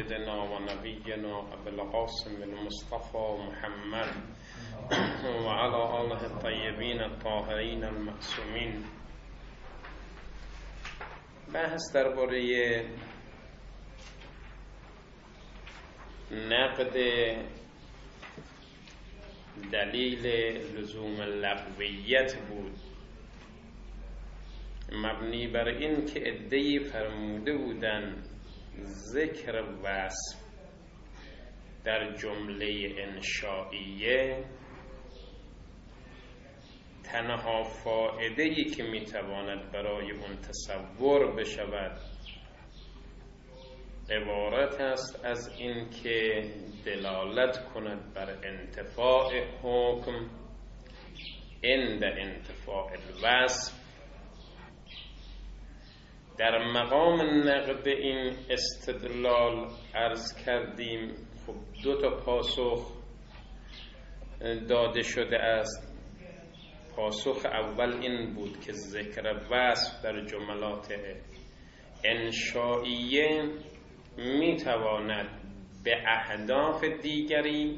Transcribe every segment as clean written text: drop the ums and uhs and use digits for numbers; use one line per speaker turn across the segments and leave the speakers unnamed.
سيدنا ونبينا أبي القاسم المصطفى محمد وعلى آله الطيبين الطاهرين المعصومين. بحث درباره نقد دلیل لزوم لغویت بود، مبنی بر این که عده‌ای فرموده بودند ذکر وصف در جمله انشائیه تنها فائده‌ای که میتواند برای اون تصور بشود عبارت است از این که دلالت کند بر انتفاع حکم عند انتفاع الوصف. در مقام نقد این استدلال عرض کردیم خب 2 پاسخ داده شده است. پاسخ اول این بود که ذکر وصف در جملات انشائیه میتواند به اهداف دیگری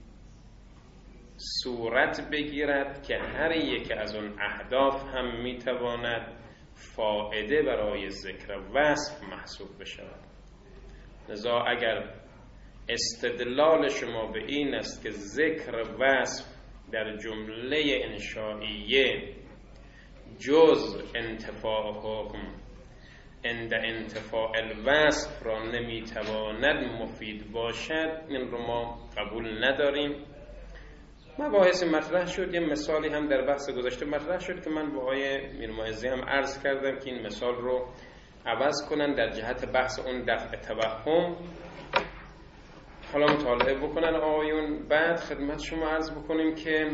صورت بگیرد که هر یک از اون اهداف هم میتواند فائده برای ذکر وصف محسوب بشود. لذا اگر استدلال شما به این است که ذکر وصف در جمله انشائیه جز انتفاع حکم عند انتفاع الوصف را نمیتواند مفید باشد، این رو ما قبول نداریم. مباحث مطرح شد، یه مثالی هم در بحث گذشته مطرح شد که من با آقای میرمایزی هم عرض کردم که این مثال رو عوض کنن در جهت بحث اون دفع توهم. حالا مطالعه بکنن آقایون، بعد خدمت شما عرض بکنیم که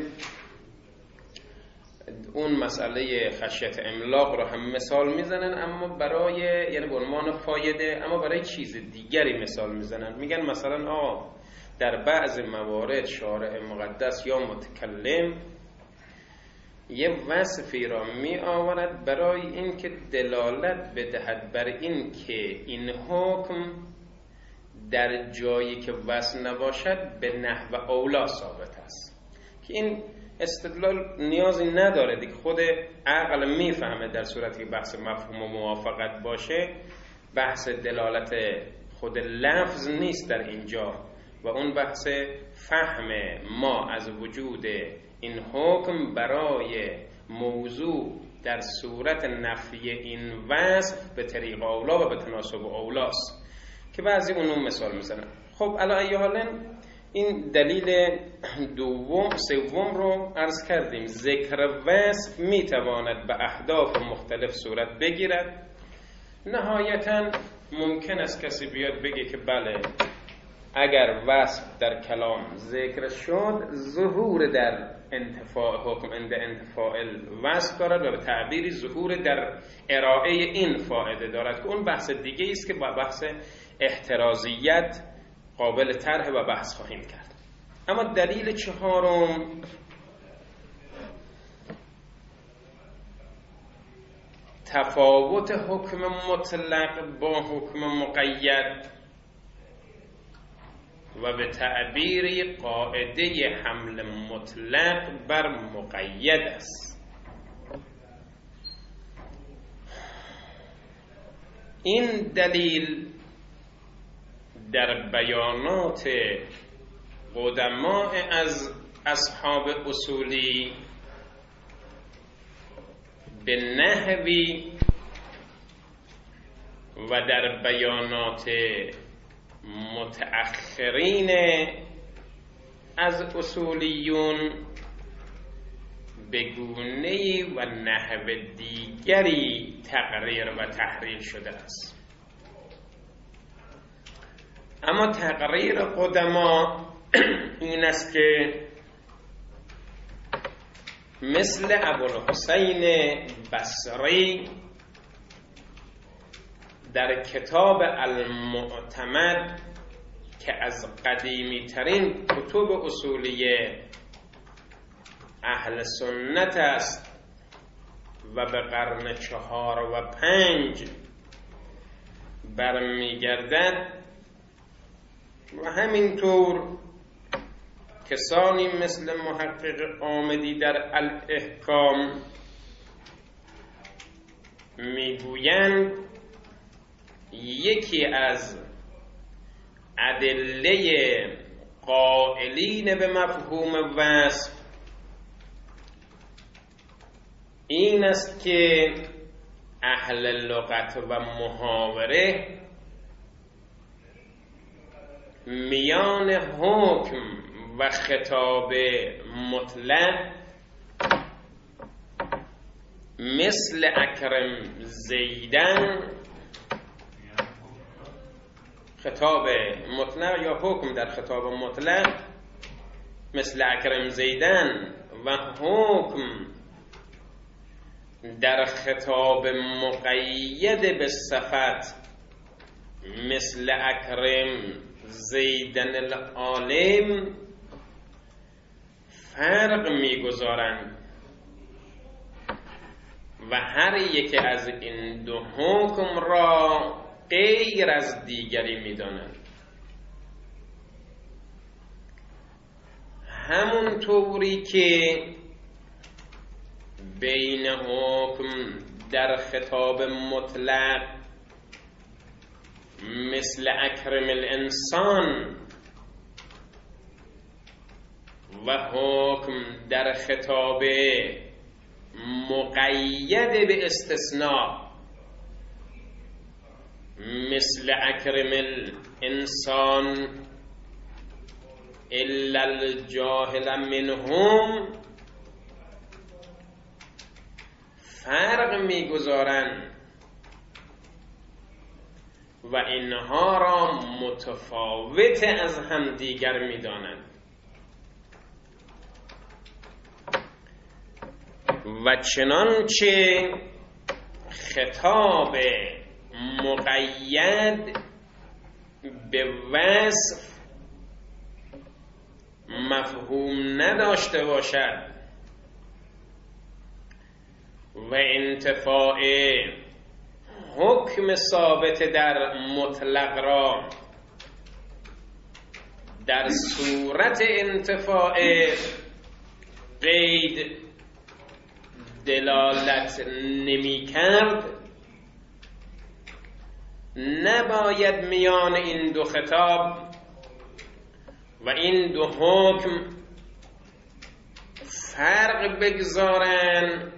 اون مسئله خشیت املاق رو هم مثال میزنن، اما برای یعنی به عنوان فایده، اما برای چیز دیگری مثال میزنن. میگن مثلا در بعض موارد شارع مقدس یا متکلم یه وصفی را می آورد برای اینکه دلالت بدهد بر این که این حکم در جایی که وصف نباشد به نحو اولا ثابت است، که این استدلال نیازی نداره دیگه، خود عقل میفهمه در صورتی که بحث مفهوم و موافقت باشه بحث دلالت خود لفظ نیست در اینجا، و اون بحث فهم ما از وجود این حکم برای موضوع در صورت نفی این وصف به طریق اولا و به تناسب اولاست که بعضی اونو مثال میزنن. خب علی ای حال این دلیل سوم رو عرض کردیم. ذکر وصف میتواند به اهداف مختلف صورت بگیرد. نهایتا ممکن است کسی بیاد بگه که بله اگر وصف در کلام ذکر شد ظهور در انتفاع حکم عند انتفاع الوصف دارد و به تعبیری ظهور در ارائه این فائده دارد که اون بحث دیگه است که با بحث احترازیت قابل طرح و بحث خواهیم کرد. اما دلیل چهارم تفاوت حکم مطلق با حکم مقید و به تعبیری قاعده حمل مطلق بر مقید است. این دلیل در بیانات قدماء از اصحاب اصولی به نحوی و در بیانات متأخرین از اصولیون به گونه‌ای و نحو دیگری تقریر و تحریل شده است. اما تقریر قدما این است که مثل ابوالحسین بصری در کتاب المعتمد که از قدیمی ترین کتب اصولیه اهل سنت است و به قرن 4 و 5 برمیگردد، و همینطور کسانی مثل محقق آمدی در الاحکام میگویند یکی از ادله قائلین به مفهوم وصف این است که اهل لغت و محاوره میان حکم و خطاب مطلق مثل اکرم زیدن، خطاب مطلق یا حکم در خطاب مطلق مثل اکرم زیدن و حکم در خطاب مقید به صفت مثل اکرم زیدن العالم فرق میگذارند و هر یک از این دو حکم را غیر از دیگری میدانند. همون طوری که بین حکم در خطاب مطلق مثل اکرم الانسان و حکم در خطاب مقید به استثناء مثل اکرم الانسان الا الجاهل منهم فرق میگذارند و اینها را متفاوت از همدیگر میدانند و چنانچه خطاب مقید به وصف مفهوم نداشته باشد و انتفاع حکم ثابت در مطلق را در صورت انتفاع قید دلالت نمی کرد، نباید میان این دو خطاب و این دو حکم فرق بگذارن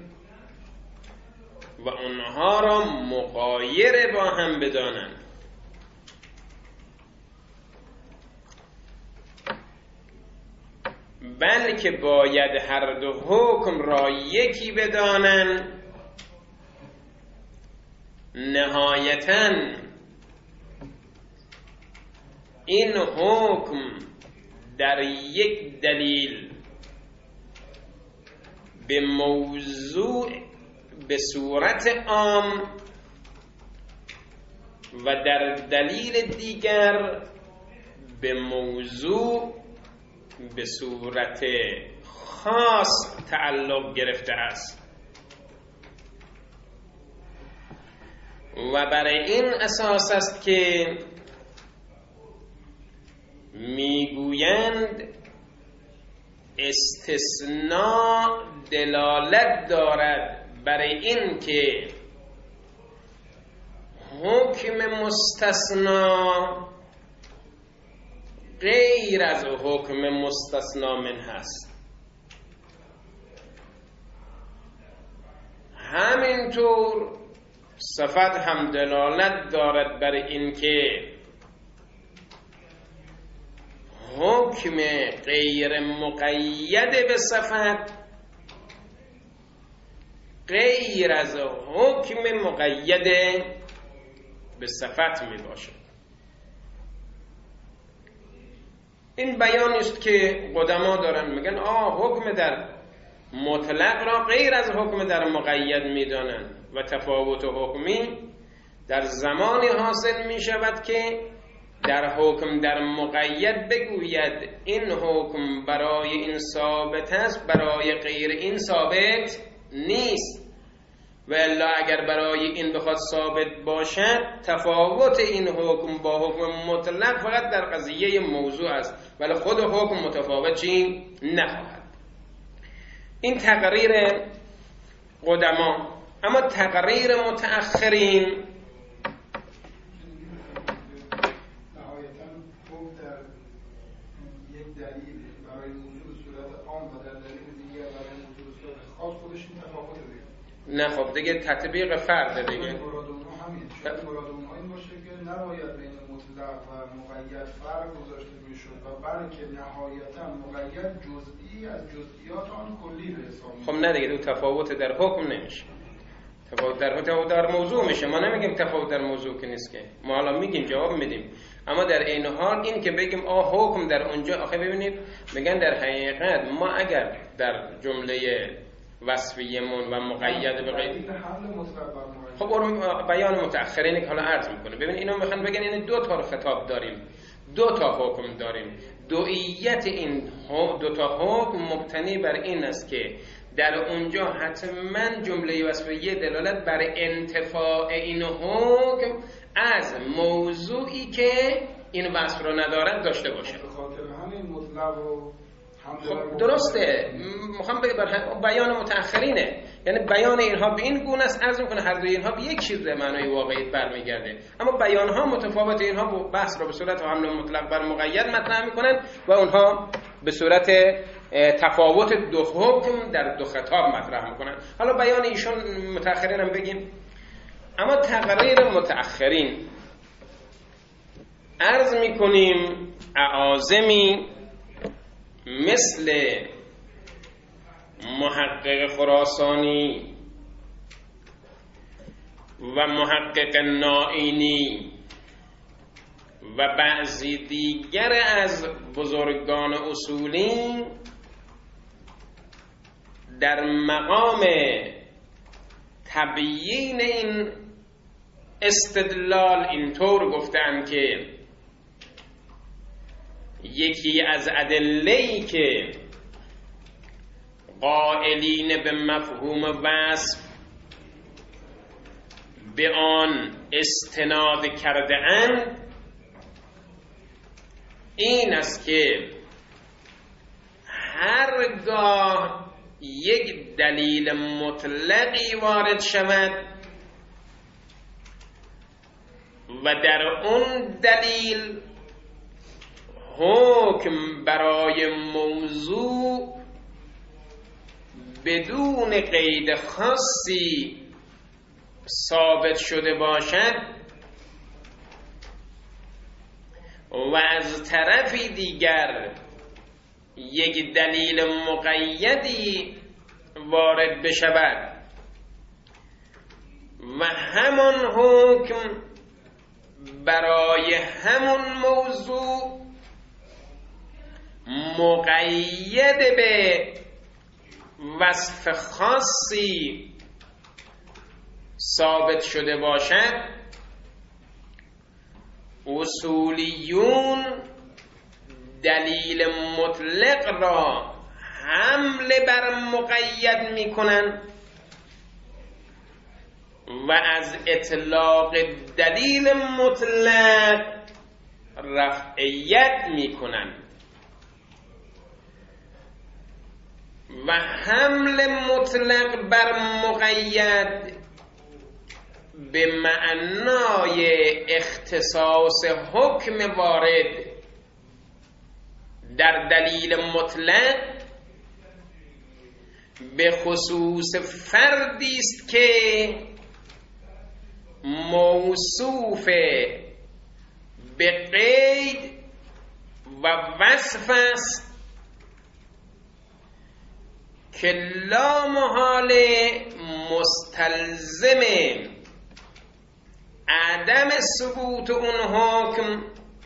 و اونها را مغایر با هم بدانند، بلکه باید هر دو حکم را یکی بدانند. نهایتاً این حکم در یک دلیل به موضوع به صورت عام و در دلیل دیگر به موضوع به صورت خاص تعلق گرفته است و برای این اساس است که میگویند استثناء دلالت دارد برای این که حکم مستثنا غیر از حکم مستثنا من هست. همینطور صفت هم دلالت دارد برای این که حکم غیر مقید به صفت غیر از حکم مقید به صفت می باشد. این بیان است که قدما دارن میگن حکم در مطلق را غیر از حکم در مقید میدانند و تفاوت حکمی در زمانی حاصل می شود که در حکم در مقید بگوید این حکم برای این ثابت است، برای غیر این ثابت نیست و الا اگر برای این بخواد ثابت باشد تفاوت این حکم با حکم مطلق فقط در قضیه موضوع است، ولی خود حکم متفاوتی نخواهد. این تقریر قدما. اما تقریر متأخرین
نهایتاً حکم در یک دلیل برای موضوع به صورت عام و در دلیل دیگر برای موضوع به صورت خاص خودش این تفاوت دیگه.
نه خب دیگه تطبیق فرد دیگه.
مراد اونها همین. شاید مراد اونها این باشه که نباید بین مطلق و مقید فرق گذاشته میشد و بلکه نهایتاً مقید جزئی از جزئیات آن کلی به حساب میاد.
خب نه دیگه، تفاوت در حکم نمیشه. تفاوت در موضوع میشه. ما نمیگیم تفاوت در موضوع که نیست، که ما حالا میگیم جواب میدیم، اما در این حال این که بگیم حکم در اونجا، آخه ببینید میگن در حقیقت ما اگر در جمله وصفیمون و مقید به غیر خب بیان متأخرین که حالا عرض میکنه، ببین اینو میخوان بگن این دو تا رو خطاب داریم، دو تا حکم داریم. دوئیت این دو تا حکم مبتنی بر این است که در اونجا حتما جمله وصفیه دلالت بر انتفاع این حکم از موضوعی که این وصف رو ندارد داشته باشه. خب درسته، میخوام بگم بیان متأخرینه، یعنی بیان اینها به این گونه است، عرض میکنه هر دوی اینها به یک چیز به معنای واقعیت برمیگرده، اما بیانها متفاوت. اینها بحث رو به صورت حمل مطلق بر مقید مطرح میکنن و اونها به صورت تفاوت دو حکم در دو خطاب مطرح میکنن. حالا بیان ایشون متأخرین هم بگیم. اما تقریر متأخرین عرض میکنیم اعاظمی مثل محقق خراسانی و محقق نائینی و بعضی دیگر از بزرگان اصولی در مقام تبیین این استدلال اینطور گفتند که یکی از ادله‌ای که قائلین به مفهوم وصف به آن استناد کرده اند این است که هرگاه یک دلیل مطلقی وارد شود و در اون دلیل حکم برای موضوع بدون قید خاصی ثابت شده باشد و از طرفی دیگر یک دلیل مقیدی وارد بشود و همان حکم برای همون موضوع مقید به وصف خاصی ثابت شده باشد، اصولیون دلیل مطلق را حمل بر مقید می کنند و از اطلاق دلیل مطلق رفعیت می کنند و حمل مطلق بر مقید به معنای اختصاص حکم وارد در دلیل مطلق به خصوص فردی است که موصوف به قید و وصف است که لا محاله مستلزم عدم ثبوت اون حکم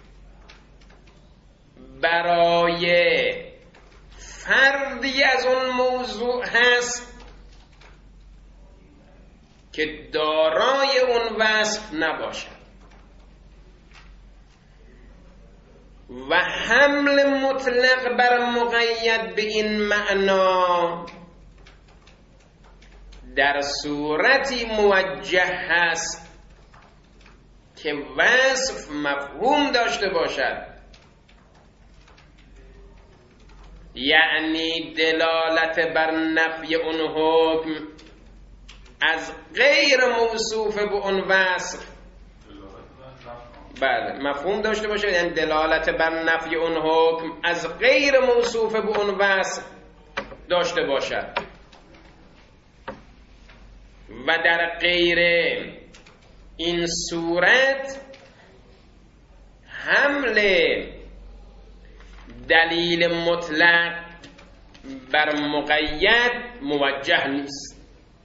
برای فردی از اون موضوع هست که دارای اون وصف نباشد و حمل مطلق بر مقید به این معنا در صورتی موجه هست که وصف مفهوم داشته باشد، یعنی دلالت بر نفی اون حکم از غیر موصوف به اون وصف بله مفهوم داشته باشه، یعنی دلالت بر نفی اون حکم از غیر موصوف به اون وصف داشته باشد و در غیر این صورت حمل دلیل مطلق بر مقید موجه نیست.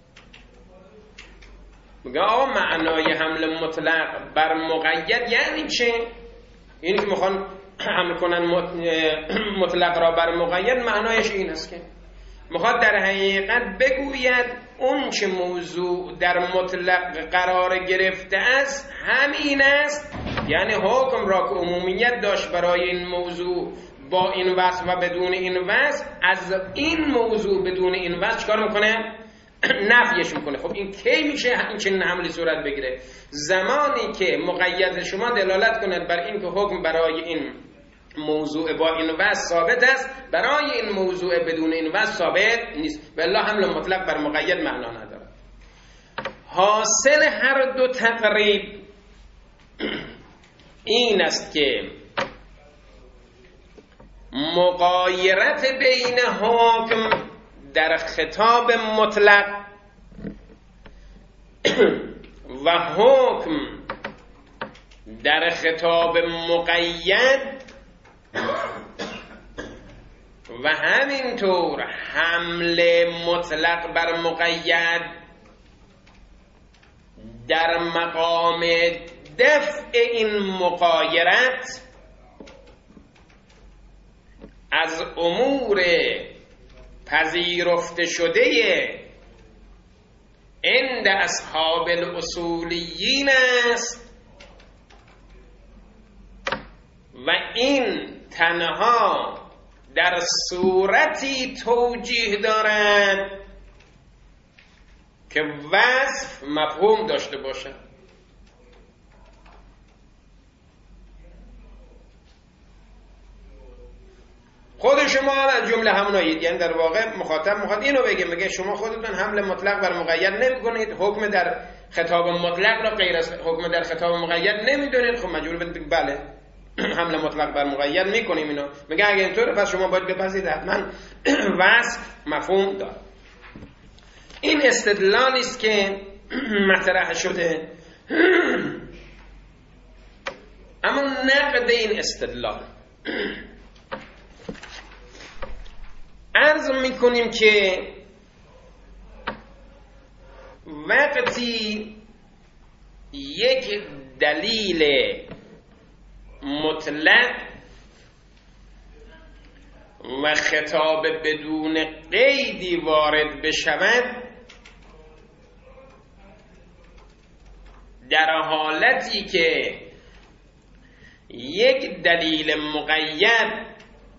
میگه آقا معنای حمل مطلق بر مقید یعنی چه؟ اینی که میخوان حمل کنن مطلق را بر مقید معنایش این است که میخواد در حقیقت بگوید اون چه موضوع در مطلق قرار گرفته است همین است، یعنی حکم را که عمومیت داشت برای این موضوع با این وصف و بدون این وصف، از این موضوع بدون این وصف چکار میکنه؟ نفیش میکنه. خب این کی میشه این چنین حملی صورت بگیره؟ زمانی که مقید شما دلالت کند بر این که حکم برای این موضوع با این وصف ثابت است، برای این موضوع بدون این وصف ثابت نیست، والله حمل مطلق بر مقید معنا نداره. حاصل هر دو تقریب این است که مغایرت بین حکم در خطاب مطلق و حکم در خطاب مقید و همینطور حمل مطلق بر مقید در مقام دفع این مغایرت از امور پذیرفته شده عند اصحاب الاصولیین است و این تنها در صورتی توجیه دارد که وصف مفهوم داشته باشد. خود شما هم از جمله همونایید، یعنی در واقع مخاطب میخواد اینو بگه شما خودتون حمل مطلق بر مقید نمی کنید، حکم در خطاب مطلق را غیر از حکم در خطاب مقید نمیدونید، خب مجبور بگید بله حمل مطلق بر مقید میکنیم اینو. میگه اگه اینطوره پس شما باید بپذیرید حتما وصف مفهوم داره. این استدلالی است که مطرح شده، اما نقد این استدلال عرض میکنیم که وقتی یک دلیل مطلق و خطاب بدون قیدی وارد بشود، در حالتی که یک دلیل مقید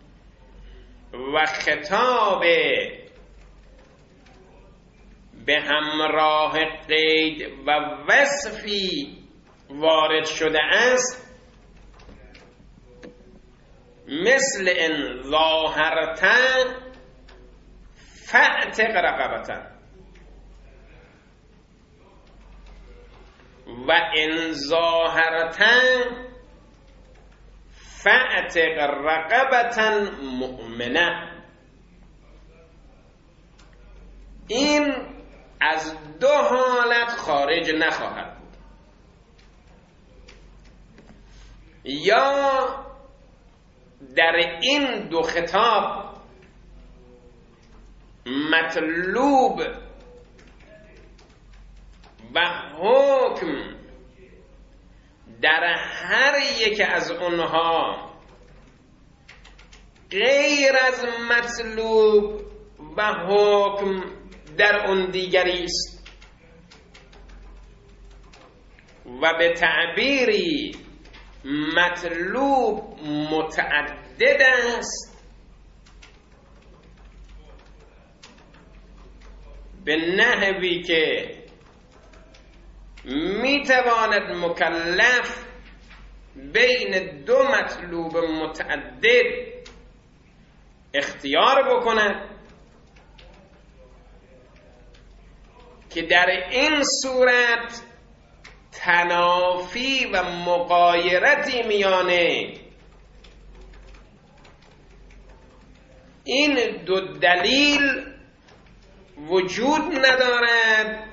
و خطاب به همراه قید و وصفی وارد شده است، مثل ان ظاهرتن فاعتق رقبتن و ان ظاهرتن فاعتق رقبتن مؤمنه. این از دو حالت خارج نخواهد بود، یا در این دو خطاب مطلوب و حکم در هر یک از اونها غیر از مطلوب و حکم در اون دیگری است و به تعبیری مطلوب متعدد است، به نحوی که میتواند مکلف بین دو مطلوب متعدد اختیار بکند که در این صورت تنافی و مغایرتی میانه این دو دلیل وجود ندارد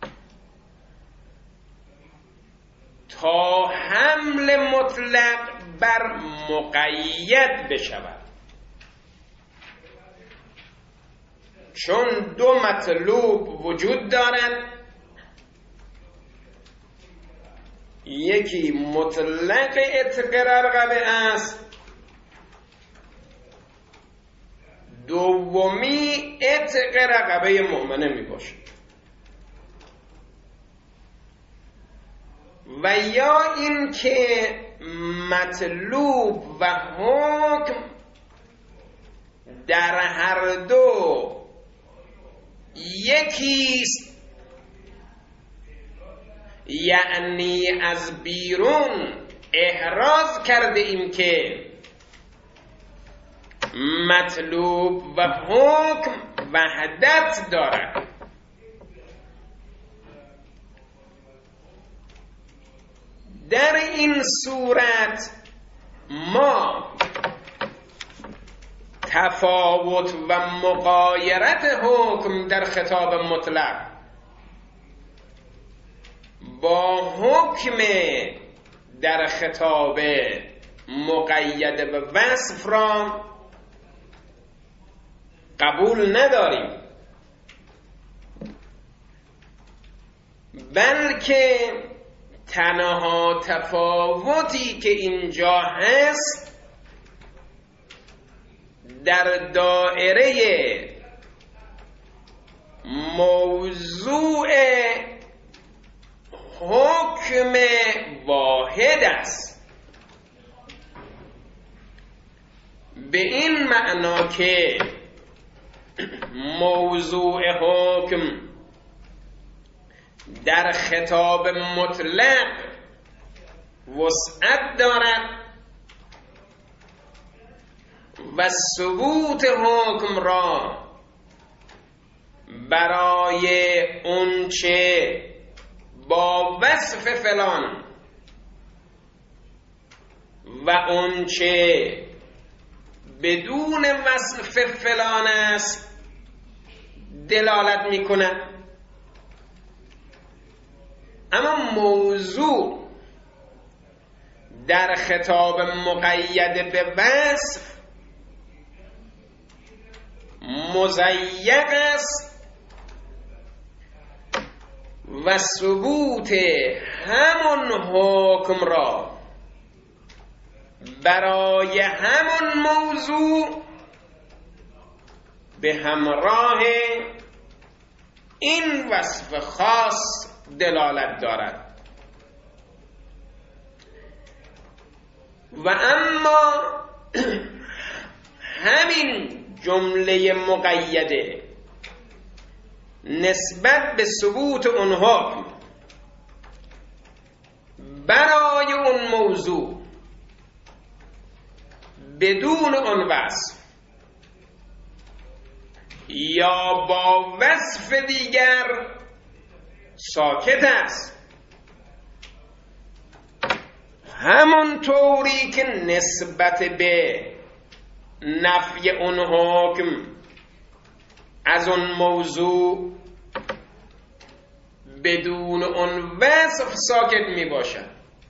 تا حمل مطلق بر مقید بشود. چون دو مطلوب وجود دارد، یکی مطلق عتق رقبه است، دومی عتق رقبه مؤمنه می باشد. و یا این که مطلوب و حکم در هر دو یکیست، یعنی از بیرون احراز کرده ایم که مطلوب و حکم وحدت دارد. در این صورت ما تفاوت و مغایرت حکم در خطاب مطلق با حکم در خطاب مقید به وصف را قبول نداریم، بلکه تنها تفاوتی که اینجا هست در دایره موضوع حکم واحد است، به این معنا که موضوع حکم در خطاب مطلق وسعت دارد و ثبوت حکم را برای اونچه با وصف فلان و اونچه بدون وصف فلان است دلالت می‌کند. اما موضوع در خطاب مقید به وصف مضیق است و ثبوت همون حکم را برای همون موضوع به همراه این وصف خاص دلالت دارد. و اما همین جمله مقیده نسبت به ثبوت اون حکم برای اون موضوع بدون اون وصف یا با وصف دیگر ساکت است، همون طوری که نسبت به نفی اون حکم از اون موضوع بدون اون وصف ساکت می باشد.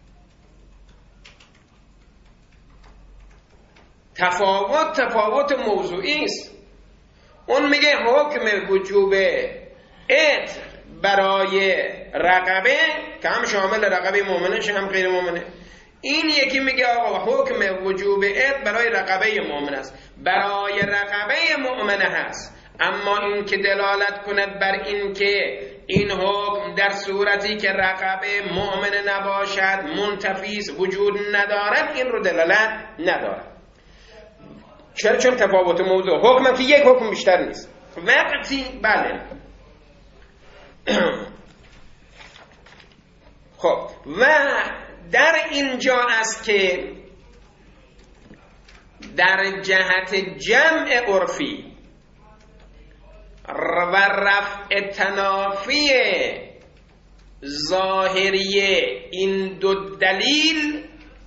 تفاوت موضوعی است. اون میگه حکم وجوب عتق برای رقبه که هم شامل رقبه مؤمنه هم غیر مؤمنه، این یکی میگه آقا حکم وجوب عتق برای رقبه مؤمن است، برای رقبه مؤمنه هست، اما این که دلالت کند بر این که این حکم در صورتی که رقبه مؤمنه نباشد منتفیس وجود ندارد، این رو دلالت ندارد. چرا؟ چون تفاوت موضوع حکم که یک حکم بیشتر نیست. وقتی بله خب و در اینجا است که در جهت جمع عرفی و رفع تنافی ظاهری این دو دلیل،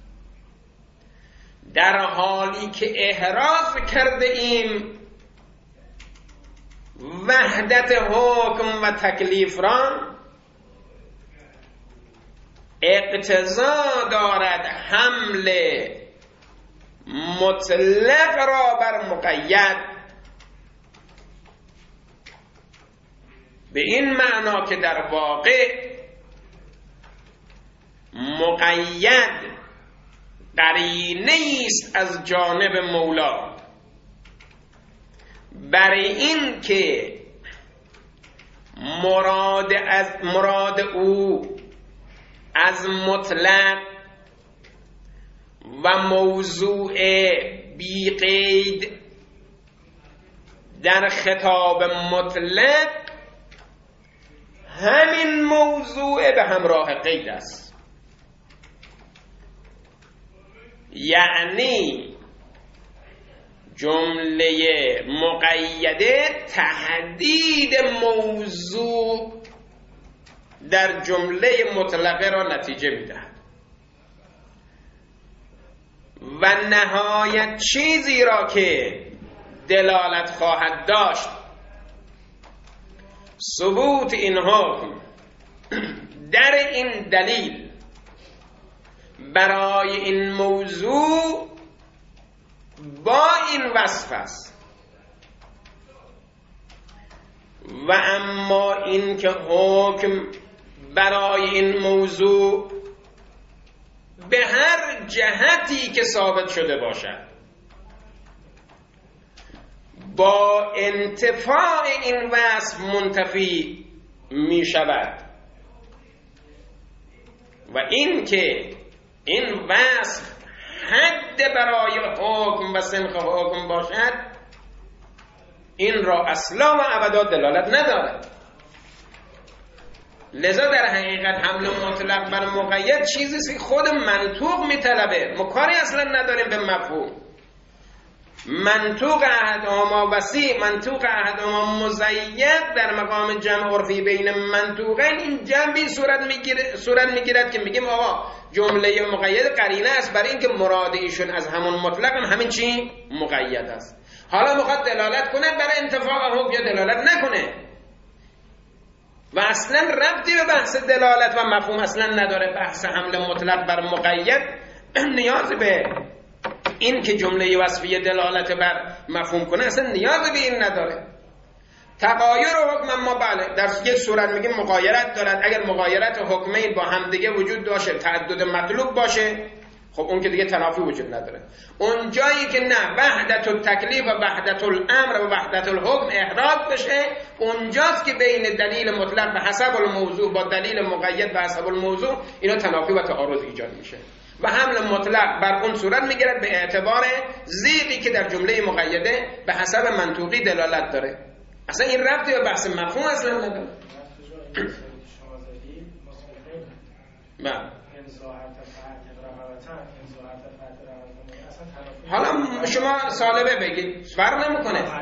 در حالی که احراز کرده ایم وحدت حکم و تکلیف را، اقتضا دارد حمل مطلق را بر مقید، به این معنا که در واقع مقید قرینه است از جانب مولا برای این که مراد او از مطلق و موضوع بی قید در خطاب مطلق همین موضوع به همراه قید است. یعنی جمله مقیده تحدید موضوع در جمله مطلقه را نتیجه میدهد و نهایت چیزی را که دلالت خواهد داشت ثبوت این حکم در این دلیل برای این موضوع با این وصف است. و اما این که حکم برای این موضوع به هر جهتی که ثابت شده باشد با انتفاع این وصف منتفی می شود و این که این وصف حد برای حکم و سنخ حکم باشد این را اصلا و ابدا دلالت ندارد. لذا در حقیقت حمل مطلق بر مقید چیزی که خود منطوق میطلبه، ما کاری اصلا نداریم به مفهوم. منطوق احدهما وسیع، منطوق احدهما مزید در مقام جمع عرفی بین منطوقین این جمعی صورت میگیرد که میگیم آقا جمله مقید قرینه است برای اینکه مراد ایشون از همون مطلق همین چی مقید است. حالا میخواد دلالت کنه برای انتفاع حکم یا دلالت نکنه و اصلا ربطی به بحث دلالت و مفهوم اصلا نداره. بحث حمل مطلق بر مقید نیاز به این که جمله وصفیه دلالت بر مفهوم کنه اصلا نیاز به این نداره. تغایر حکم ما بله در یک صورت میگیم مغایرت دارد. اگر مغایرت حکمین با هم دیگه وجود داشته تعدد مطلوب باشه خب اون که دیگه تنافی وجود نداره. اون جایی که نه وحدت التکلیف و وحدت الامر و وحدت الحکم احراز بشه اونجاست که بین دلیل مطلق به حسب الموضوع با دلیل مقید به حسب الموضوع اینا تنافی و تعارض ایجاد میشه و حمل مطلق بر اون صورت میگیرد به اعتبار زیغی که در جمله مقیده به حسب منطوقی دلالت داره. اصلا این ربطی به بحث مفهوم اصلا نداره. حالا شما سالبه بگید فرق نمیکنه.
این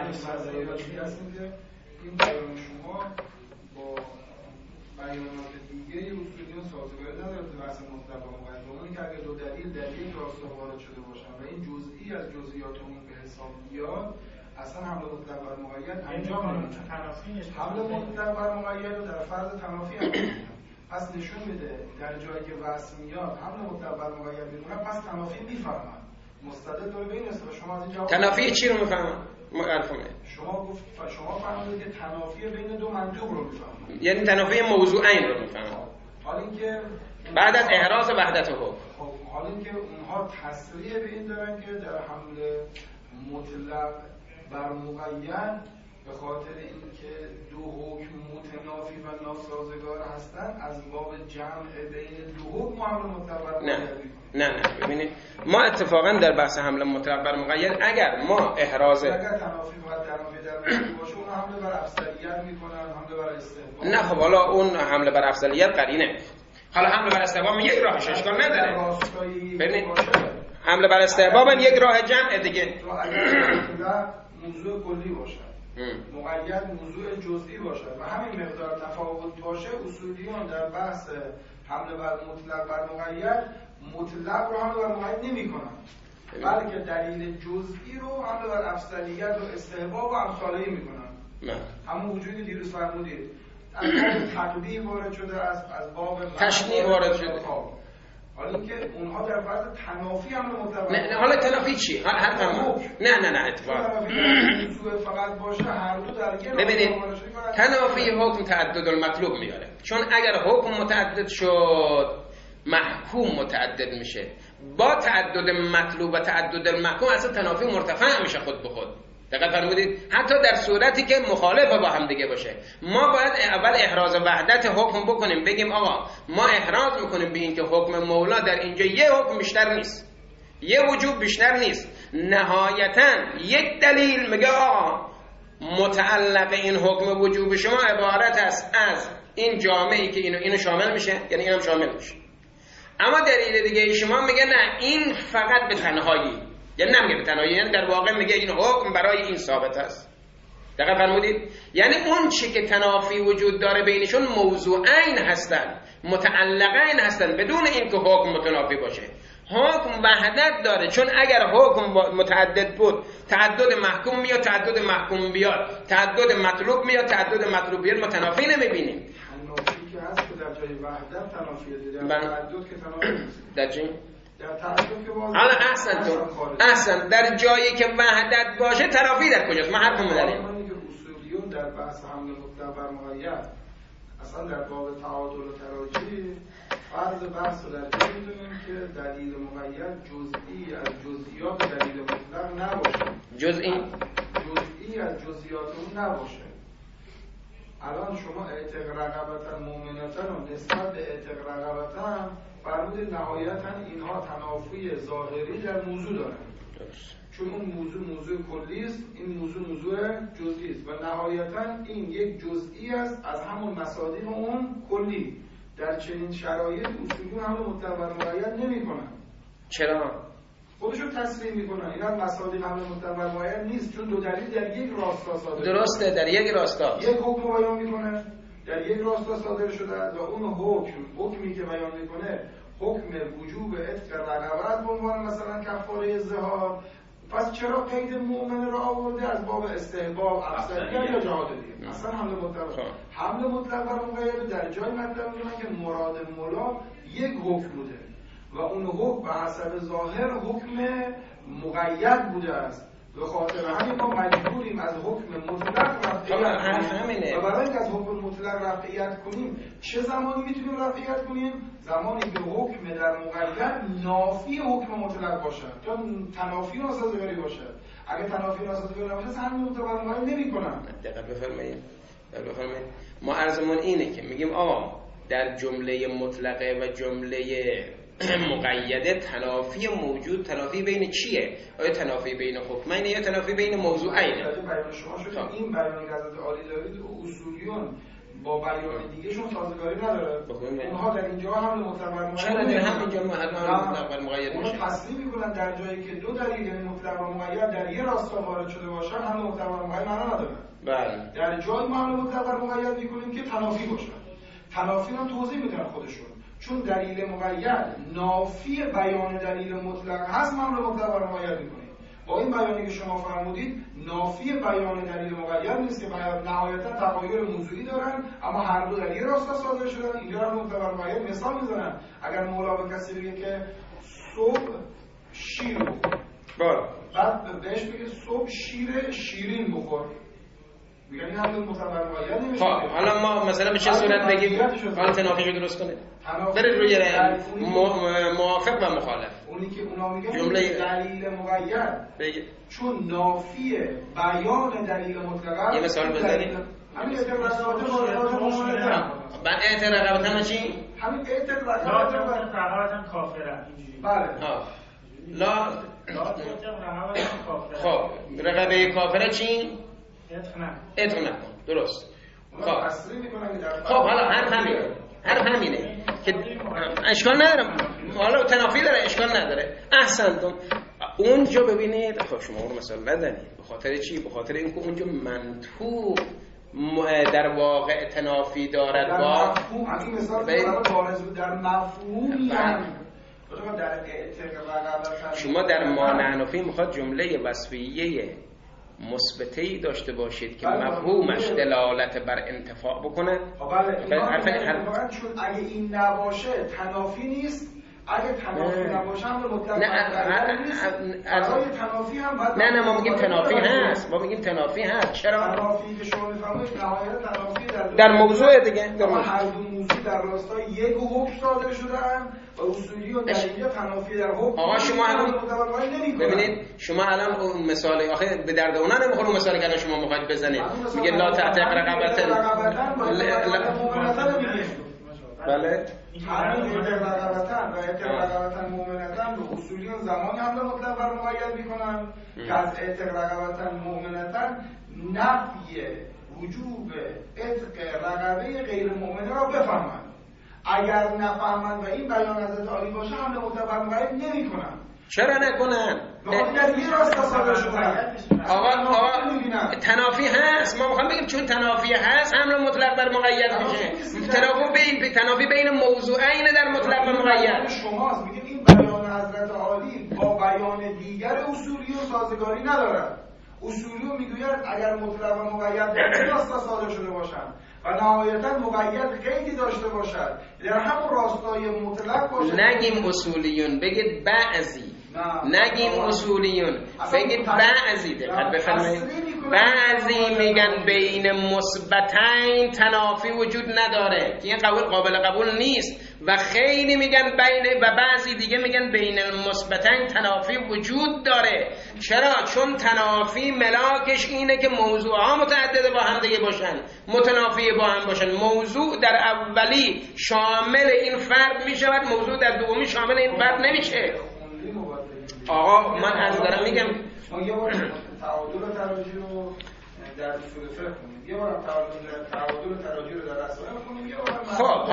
بیان شما با بیانات دیگه اصولیان سازگاری نداره تو بحث مطلق و مقید. اونی که اگر دو دلیل راست وارد شده باشن و این جزئی از جزئیات اون به حساب بیاد اصلا حمل مطلق بر مقید انجام نمیشه. حمل مطلق بر مقید رو در فرض تنافی انجام پس نشون میده در جایی که وصف میاد حمل مطلق بر مقید میمونه پس تنافی میفهمن. مستدل داره به این است. شما از این جواب
تنافی چی رو میفهمن؟
شما فرمودید که تنافی بین دو منطوق رو میفهمن،
یعنی تنافی موضوعین رو میفهمن.
حالا اینکه
بعد از احراز وحدت حکم
حالا اینکه اونها تصریح به این دارن که در حمل مطلق بر مقید به خاطر اینکه دو حکم متنافی و ناسازگار هستن از باب جمع بین دو حکم حمل مطلق بر مقید.
نه ببینید ما اتفاقا در بحث حمل مطلق بر مقید اگر تنافی باید در باشه اون حمله بر افضلیت میکنن، حمله بر استحقاق نه خب حالا اون حمله بر افضلیت قرینه. حالا حمله بر استحباب یک راهش اشکال نداره. ببینید حمله بر استحباب هم یک راه جمع دیگه.
موضوع کلی باشه، مقید موضوع جزئی باشه و همین مقدار تفاوت باشه، اصولیان در بحث حمله بر مطلق بر مقید، مطلق رو حمله بر مقید نمی‌کنن، بلکه دلیل جزئی رو حمله بر افضلیت و استحباب و امثاله‌ای می‌کنن. همون وجودی که دیروز فرمودید از باب تقدیر وارد شده، از باب
تشنیع وارد شده.
حالا اینکه اونها در فاز تنافی هم مطلق.
نه حالا تنافی چی؟ هر تمام. نه اتفاق.
فقط باشه هر دو در یک.
ببینید تنافی حکم تعدد المطلوب میاره. چون اگر حکم متعدد شد محکوم متعدد میشه. با تعدد مطلوب و تعدد المحکوم اصلا تنافی مرتفع میشه خود به خود. دقیق فرمودید؟ حتی در صورتی که مخالف با هم دیگه باشه. ما باید اول احراز وحدت حکم بکنیم، بگیم آقا ما احراز میکنیم به این که حکم مولا در اینجا یه حکم بیشتر نیست، یه وجوب بیشتر نیست. نهایتا یک دلیل میگه آقا متعلق این حکم وجوب شما عبارت است از این جامعی که اینو شامل میشه، یعنی اینم شامل میشه. اما دلیل دیگه شما میگه نه این فقط به تنهایی، یعنی نمیگه به تنهایی، یعنی در واقع میگه این حکم برای این ثابت است. دقیق فرمودید؟ یعنی اون چی که تنافی وجود داره بینشون موضوعین هستن، متعلقین هستن، بدون اینکه حکم متنافی باشه. حکم وحدت داره، چون اگر حکم متعدد بود تعدد محکوم میاد، تعدد محکوم بیاد، تعدد مطلوب میاد، تعدد مطلوب بیاد، متنافی نمیبینیم.
تنافی که هست که در جای وحدت تنافیه دیده، در تعدد که تنافی نیست.
در چی؟
در تعدد که باز
حالا احسن در جایی که وحدت باشه تنافی در کجاست؟ ما حرفمون داریم.
اصولیون در بحث حمل مطلق بر مقید اصلا در باب تعادل و تراجی فرض بحث رو در جایی می‌دونیم که دلیل مقید جزئی از جزئیات دلیل مطلق نباشه. جزئی از جزئیات اون نباشه. الان شما اعتق رقبتا مؤمنتا رو نسبت به اعتق رقبتا فرمودید نهایتا اینها تنافی ظاهری در موضوع دارن، چون اون موضوع کلی است، این موضوع جزئی است و نهایتا این یک جزئی است از همون مصادیق اون کلی. در چنین شرایط اصولیون هم مطلق بر مقید نمی‌کنن.
چرا؟
خودشون تصریح میکنن اینا مصادیق حمل مطلق بر مقید نیست، چون دو دلیل در یک راستا صادر.
درسته، در یک راستا
یک حکم بیان میکنه، در یک راستا صادر شده و اون حکمی که بیان میکنه حکم وجوب عتق رقبت به عنوان مثلا کفاره ظهار. پس چرا قید مؤمن رو آورده؟ از باب استحباب، افضلیت یا جهاد دیگه. اصلا حمل مطلق بر مقید در جای مطلب میگن که مراد مولا یک حکم بوده و اون حکم به حسب ظاهر حکم مقید بوده است. به خاطر همین ما مجبوریم از حکم مطلق رفعیت کنیم و برای اینکه از حکم مطلق رفعیت کنیم چه زمانی میتونیم رفعیت کنیم؟ زمانی که حکم در مقید نافی حکم مطلق باشد یا تنافی ناسازگاری باشد. اگه تنافی ناسازگاری نباشه همین مطلق مقید نمی‌کنن.
دقیق بفرمایید. ما عرضمون اینه که میگیم آقا در جمله مطلقه و جمله مقیده تنافی موجود، تنافی بین چیه؟ آیا تنافی بین حکمین یا تنافی بین موضوعین؟
بیان شما شده این بیانی که حضرت عالی دارید اصولیون با بیان دیگه‌شون سازگاری نداره. اونها در اینجا هم مطلق بر مقید
چرا در همینجا مطلق بر مقید میشه؟
اونها تصریح میکنن در جایی که دو دلیل یعنی مطلق بر مقید در یه راستا وارد شده باشن هم مطلق بر مقید معنا نداره.
بله.
در جایی ما هم مطلق بر مقید میکنیم که تنافی باشه. تنافی رو توضیح میدن خودشون. چون دلیل مقید نافی بیان دلیل مطلق هست، ما رو مطلق بر مقید میکنیم. با این بیانی که شما فرمودید نافی بیان دلیل مقید نیست که نهایتا تغایر موضوعی دارن، اما هر دو در یه راستا صادر شدن. اینجا رو مطلق بر مقید مثال میزنن. اگر مولا به کسی بگه که صبح شیر بخور، بعد بهش بگه صبح شیرین بخور، میگن این هم مطلق بر مقید نمیشه.
حالا ما مثلا به چه صورت بگیم حالا تنافی رو درست کنید؟ برید روی موافق و مخالف.
اونی که اونا میگن دلیل مقید چون نافی بیان دلیل مطلق.
یه مثال بزنید.
همین اعتق رقبت
بعد اعتق رقبت هم چی؟
همین اعتق رقبت
هم کافره.
بله.
لا خب رقبه کافره چی؟
عتق نکن.
درست. خب حالا هر همینه که اشکال نداره، حالا تنافی داره اشکال نداره. احسنتم. اونجا ببینید، خب شما اون مثال ندنید. به خاطر چی؟ به خاطر اینکه اونجا منطوق در واقع تنافی دارد با
مفهوم. این مثال در مفهومی
شما در مانعنفی میخواد جمله وصفیه مثبته‌ای داشته باشید که مفهومش دلالت بر انتفاع بکنه.
بله چون اگه این نباشه تنافی نیست، اگه تنافی نباشه هم به مطلق برای تنافی هم باید
نه ما میگیم تنافی هست، ما میگیم تنافی هست. چرا؟
تنافی که شما میفهمید نهایت تنافی
در موضوع دیگه
هر دو موضوع در راستای یک حکم صادر شدن و اصولی و در اینجا تنافی در حکم.
آقا شما الان ببینید، شما الان اون مثال آخه به درد اونا نمیخوره. اون مثالی که شما میخواید بزنید میگه لا تعتق رقبتن بله
همین رقبتن و رقبتن مؤمنتن به اصولیون زمانی هم به مطلق بر مقید میکنن که از اعتق رقبتن مؤمنتن نفی وجوب اعتق رقبه غیر مؤمنه را بفهمند. اگر نفهمند و این بیان از عالی باشه هم به مطلق بر مقید نمیکنن.
چرا نکنن؟ آقا تنافی هست. ما میخوام بگیم چون تنافی هست حمل مطلق بر مقید میشه. تنافی بین موضوعین در مطلق و مقید.
شماست میگید این بیان حضرت عالی با بیان دیگر اصولی و سازگاری ندارد. اصولی رو میگوید اگر مطلق و مقید در راستا صادر شده باشند و نهایتا مقید قیدی داشته باشد در همون راستای مطلق باشد.
نگیم اصولیون، بگید بعضی. نگیم اصولیون، بگید بعضی. دقت بفرمایید. بعضی میگن بین مثبتین تنافی وجود نداره که این قابل قبول نیست و خیلی میگن بین و بعضی دیگه میگن بین مثبتین تنافی وجود داره. چرا؟ چون تنافی ملاکش اینه که موضوعها متعدد با هم دیگه باشن، متنافی با هم باشن. موضوع در اولی شامل این فرد میشود، موضوع در دومی شامل این فرد نمیشه. آقا من از دارم میگم
یه بار تعادل و تراجی رو در اصول فقه کنیم، یه بار تعادل و تراجی رو در رسائل کنیم، یه بار
خب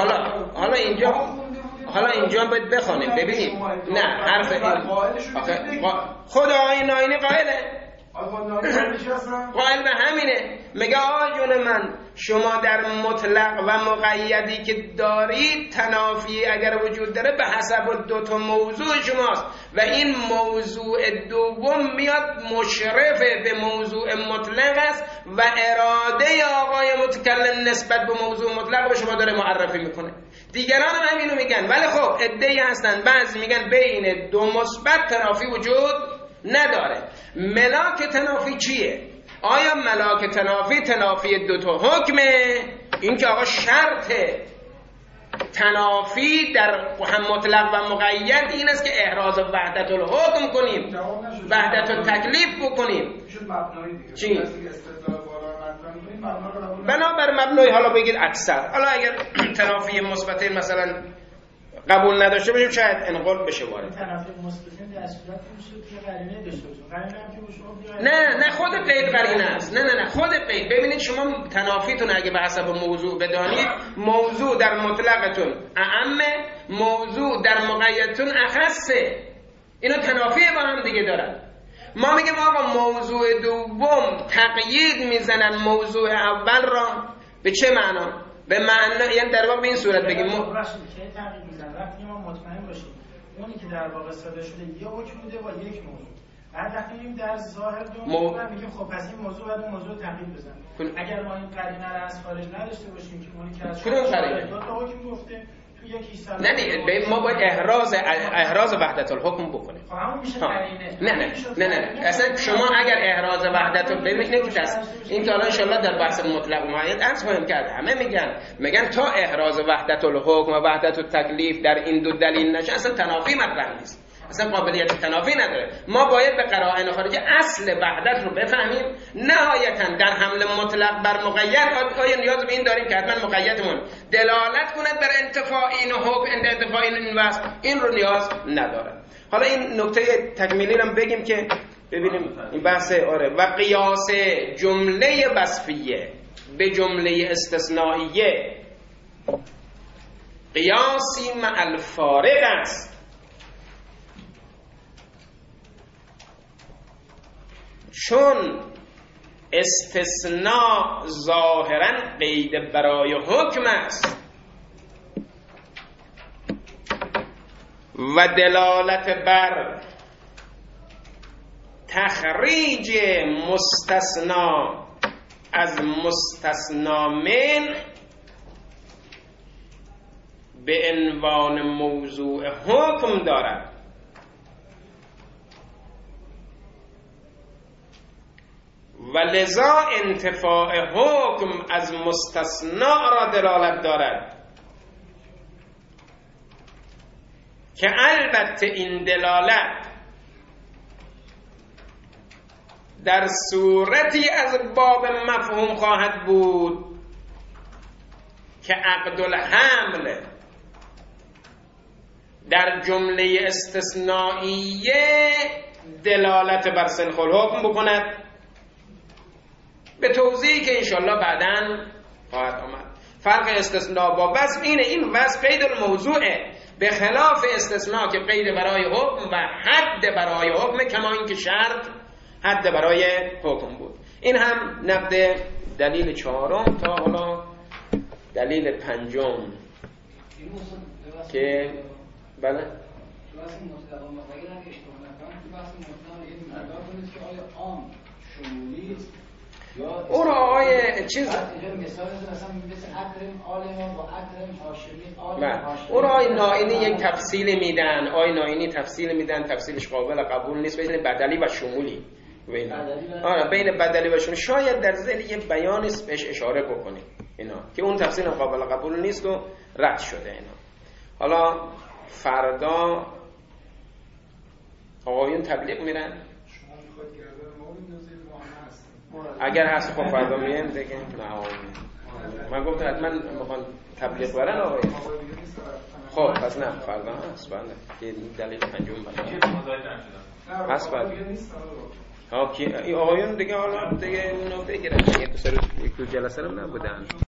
حالا اینجا باید بخونیم. ببینید نه حرف خدا آیین آینی قائله، قائل به همینه. میگه آجون من شما در مطلق و مقیدی که دارید تنافی اگر وجود داره به حسب دو تا موضوع شماست و این موضوع دوم میاد مشرف به موضوع مطلق است و اراده آقای متکلم نسبت به موضوع مطلق به شما داره معرفی میکنه. دیگران هم همینو میگن، ولی خب عده‌ای هستن بعضی میگن بین دو مثبت تنافی وجود نداره. ملاک تنافی چیه؟ آیا ملاک تنافی دو تا حکمه؟ این که آقا شرط تنافی در هم مطلق و مقید این است که احراز وحدت الحکم کنیم، وحدت التکلیف بکنیم. چی؟ بنابر مبنای حالا بگید اکثر. حالا اگر تنافی مثبتین مثلا قبول نداشته باشیم شاید انقل بشه وارد.
تنافی مثبتین در صورت میشه که قرینه داشته باشه. قرینه هم که شما
نه خود قید قرینه است. نه خود قید. ببینید شما تنافیتون اگه به حسب موضوع بدانید، موضوع در مطلقتون اعمه، موضوع در مقیدتون اخصه. اینو تنافی با هم دیگه دارن. ما میگیم آقا موضوع دوم تقیید میزنن موضوع اول را. به چه معنا؟ به معنی یعنی در واقع به این صورت بگیم
وقتی ما مطمئن باشیم اونی که در واقع صادر شده یه حکم بوده با یک موضوع، بعد وقتی میگیم در ظاهر دو موضوع میگیم خب پس این موضوع بعد اون موضوع تقیید بزنیم. اگر ما این قرینه رو از خارج نداشته باشیم که اونی که از دو تا حکم گفته تو یکی سال
نه ما باید احراز وحدت الحکم بکنیم.
خب همون میشه قرینه.
نه اصلا شما اگر احراز وحدت ببینید که این که حالا ان شاءالله در بحث مطلق و مقید عرض خواهیم کرد، همه میگن تا احراز وحدت الحکم و وحدت التکلیف در این دو دلیل نشه اصلا تنافی مطرح نیست، اصلا قابلیت تنافی نداره. ما باید به قرائن خارجی اصل وحدت رو بفهمیم. نهایتا در حمل مطلق بر مقید آیا نیاز به این داریم که حتما مقیدمون دلالت کند بر انتفاع این حکم، انتفاع این وصف، این رو نیاز نداره. حالا این نکته تکمیلی رو بگیم که ببینیم این بحث و قیاس جمله وصفیه به جمله استثنائیه قیاسی مع الفارق است، چون استثناء ظاهرا قید برای حکم است و دلالت بر تخریج مستثنا از مستثنا من به عنوان موضوع حکم دارد و لذا انتفاع حکم از مستثنا را دلالت دارد که البته این دلالت در صورتی از باب مفهوم خواهد بود که عقد الحمل در جمله استثنائیه دلالت بر سنخ الحکم بکند، به توضیحی که انشالله بعداً خواهد آمد. فرق استثناء با وصف اینه، این وصف قید الموضوعه، به خلاف استثناء که قید برای حکم و حد برای حکم، کما این که شرط حد برای حکم بود. این هم نقد دلیل چهارم. تا حالا دلیل پنجم که بله او را آقای چیز او را آقای نائینی یک تفصیل میدن، آقای نائینی تفصیل میدن، تفصیلش قابل قبول نیست، بین بدلی و شمولی بین بدلی و شمولی. شاید در ذیل یه بیان بهش اشاره بکنیم اینا که اون تفصیل قابل قبول نیست و رد شده اینا. حالا فردا آقایون تبلیغ میرن، اگر هست خب فردا میرن دیگه. نه من گفتم حتما میخوان تبلیغ برن آقای. خب پس نه فردا هست. بله که دلیل پنجم بله هست. بله ها کی آقایون دیگه حالا دیگه اونو بگیرن دیگه. تو جلسه رو نبودن.